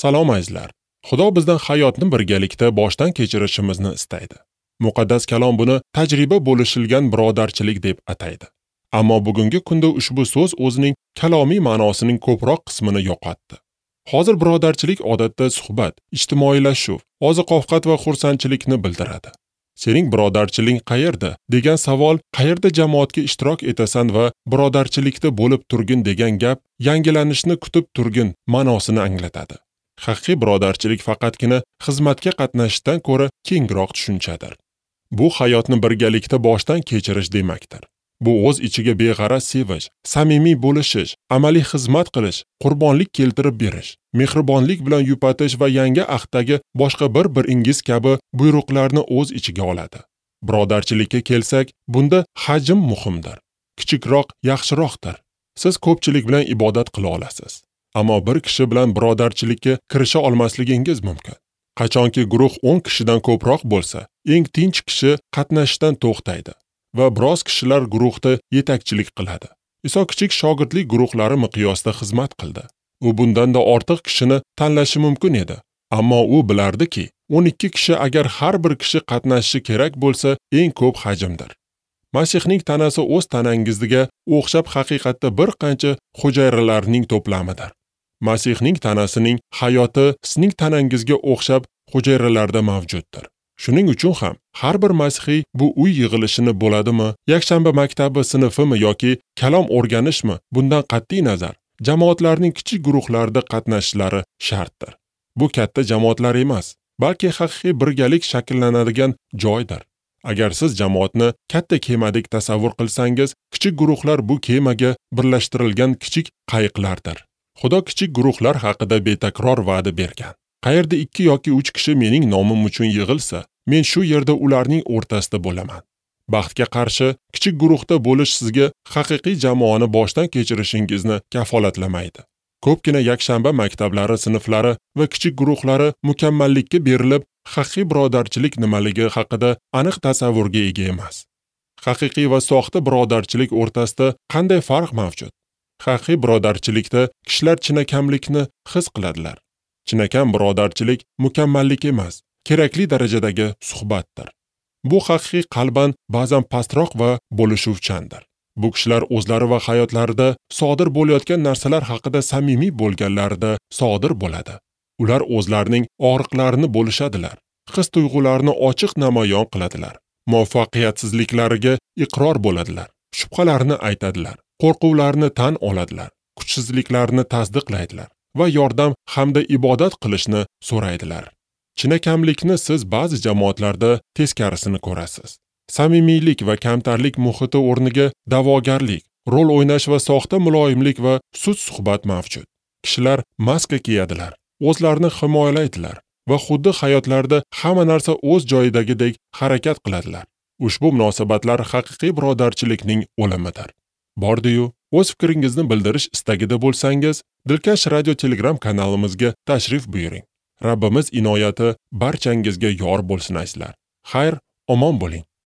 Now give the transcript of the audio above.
Salom azizlar. Xudo bizdan hayotni birgalikda boshdan kechirishimizni istaydi. Muqaddas kalom buni tajriba bo'lishilgan birodarchilik deb ataydi. Ammo bugungi kunda ushbu so'z o'zining kalomiy ma'nosining ko'proq qismini yo'qotdi. Hozir birodarchilik odatda suhbat, ijtimoiylashuv, oziq-ovqat va xursandchilikni bildiradi. Sening birodarchiling qayerda degan savol qayerda jamoatga ishtirok etasan va birodarchilikda bo'lib turgin degan gap yangilanishni kutib turgin ma'nosini anglatadi. Haqiqiy birodarchilik faqatgina xizmatga qatnashishdan ko'ra kengroq tushunchadir. Bu hayotni birgalikda boshdan kechirish demakdir. Bu o'z ichiga beg'araz sevish, samimiy bo'lishish, amaliy xizmat qilish, qurbonlik keltirib berish, mehribonlik bilan yupatish va yangi ahddagi boshqa bir-biringiz kabi buyruqlarni o'z ichiga oladi. Birodarchilikka kelsak, bunda hajm muhimdir. Kichikroq yaxshiroqdir. Siz ko'pchilik bilan ibodat qila olasiz. Ammo bir kishi bilan birodarchilikka kirisha olmasligingiz mumkin. Qachonki guruh 10 kishidan ko'proq bo'lsa, eng tinch kishi qatnashishdan to'xtaydi va biroz kishilar guruhda yetakchilik qiladi. Iso kichik shogirdlik guruhlari miqyosida xizmat qildi. U bundan-da ortiq kishini tanlashi mumkin edi. Ammo u bilardiki, 12 kishi agar har bir kishi qatnashishi kerak bo'lsa, eng ko'p hajmdir. Masihning tanasi o'z tanangizga o'xshab haqiqatda bir qancha hujayralarning to'plamidir. Masihning tanasining hayoti sizning tanangizga o'xshab hujayralarda mavjuddir. Shuning uchun ham har bir masihiy bu uy yig'ilishini bo'ladimi, yakshanba maktabi sinfimi yoki kalom o'rganishmi, bundan qat'iy nazar jamoatlarning kichik guruhlarda qatnashishlari shartdir. Bu katta jamoatlar emas, balki haqiqiy birgalik shakllanadigan joydir. Agar siz jamoatni katta kemadek tasavvur qilsangiz, kichik guruhlar bu kemaga birlashtirilgan kichik qayiqlardir. Xudo kichik guruhlar haqida betakror va'da bergan. Qayerda 2 yoki 3 kishi mening nomim uchun yig'ilsa, men shu yerda ularning o'rtasida bo'laman. Baxtga qarshi, kichik guruhda bo'lish sizga haqiqiy jamoani boshdan kechirishingizni kafolatlamaydi. Ko'pgina yakshanba maktablari sinflari va kichik guruhlari mukammallikka berilib, haqiqiy birodarchilik nimaligi haqida aniq tasavvurga ega emas. Haqiqiy va soxta birodarchilik o'rtasida qanday farq mavjud? Haqiqiy birodarchilikda kishilar chinakamlikni his qiladilar. Chinakam birodarchilik mukammallik emas, kerakli darajadagi suhbatdir. Bu haqiqiy qalban ba'zan pastroq va bo'lishuvchandir. Bu kishilar o'zlari va hayotlarida sodir bo'layotgan narsalar haqida samimiy bo'lganlarida sodir bo'ladi. Ular o'zlarining og'riqlarini bo'lishadilar. His-tuyg'ularini ochiq namoyon qiladilar. Muvaffaqiyatsizliklariga iqror bo'ladilar. Shubhalarini aytadilar. Qo'rquvlarini tan oladilar. Kuchsizliklarini tasdiqlaydilar va yordam hamda ibodat qilishni so'raydilar. Chinakamlikni siz ba'zi jamoatlarda teskarisini ko'rasiz. Samimiylik va kamtarlik muhiti o'rniga da'vogarlik, rol o'ynash va soxta muloyimlik va sud suhbat mavjud. Kishilar maska kiyadilar, o'zlarini himoyalaydilar va xuddi hayotlarida hamma narsa o'z joyidagidek harakat qiladilar. Ushbu munosabatlar haqiqiy birodarchilikning o'limidir. Bordi-yu, o'z fikringizni bildirish istagida bo'lsangiz, Dilkash radio Telegram kanalimizga tashrif buyuring. Rabbimiz inoyati barchangizga yor bo'lsin azizlar. Xayr, omon bo'ling.